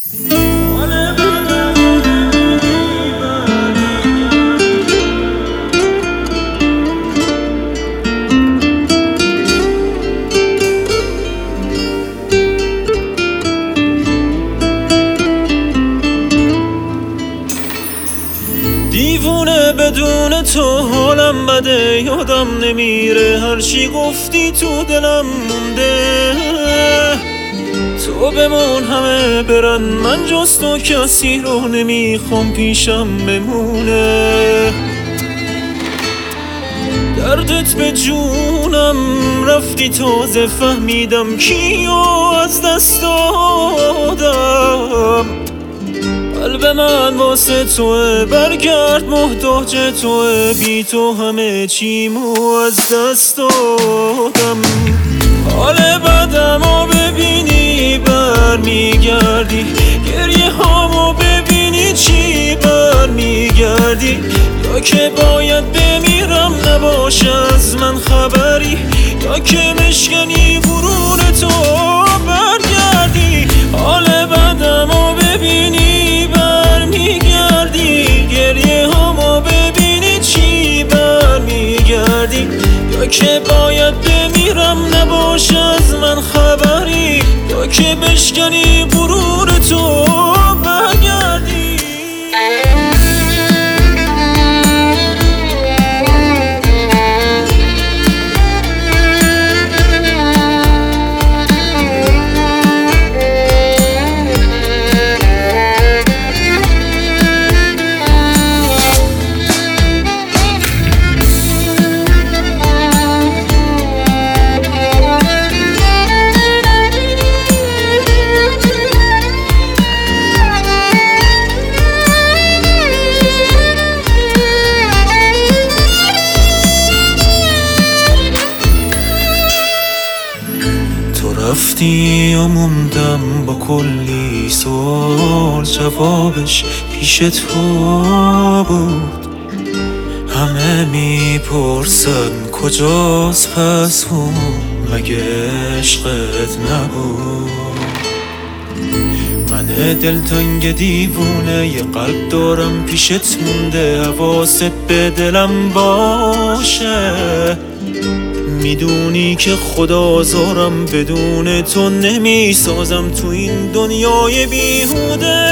دیوونه بدون تو حالم بده، یادم نمیره هرچی گفتی تو دلم مونده. تو بمون همه برن، من جز تو کسی رو نمیخوام پیشم بمونه. دردت به جونم رفتی، تازه فهمیدم کیو از دست دادم. قلب من واسه توه، برگرد محتاج توه، بی تو همه چیمو از دست دادم. حال بدمو ببینی برمیگردی، گریه هامو ببینی چی برمیگردی. یا که باید بمیرم نباشه از من خبری، یا که مشکنی غرور تو برگردی. حال بدمو ببینی برمیگردی، گریه هامو ببینی چی برمیگردی. یا که باید بمیرم نباشه از من خبری، یا که بشکنی غرور تو برگردی. رفتی و موندم با کلی سوال، جوابش پیش تو بود. همه میپرسن کجاست پس اون، مگه عشقت نبود؟ من دلتنگ دیوونه یه قلب دارم پیشت مونده، حواست به دلم باشه. میدونی که خدازارم بدون تو نمیسازم تو این دنیای بیهوده.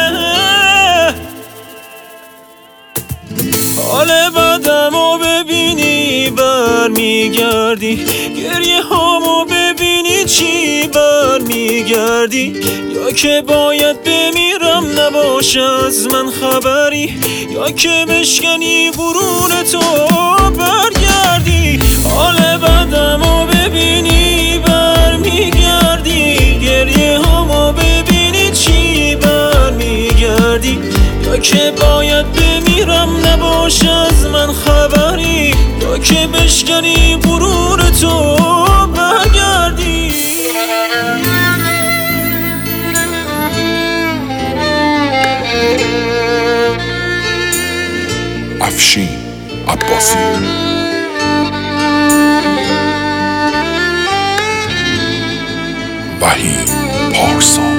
حال بدمو ببینی برمیگردی، گریه هامو ببینی چی برمیگردی. یا که باید بمیرم نباشه از من خبری، یا که بشکنی غرور تو برگردی. حال بدمو ببینی برمیگردی، گریه هامو ببینی چی برمیگردی. یا که باید بمیرم نباشه از من خبری، یا که بشکنی غرور تو برگردی. افشین عباسی وحید پارسا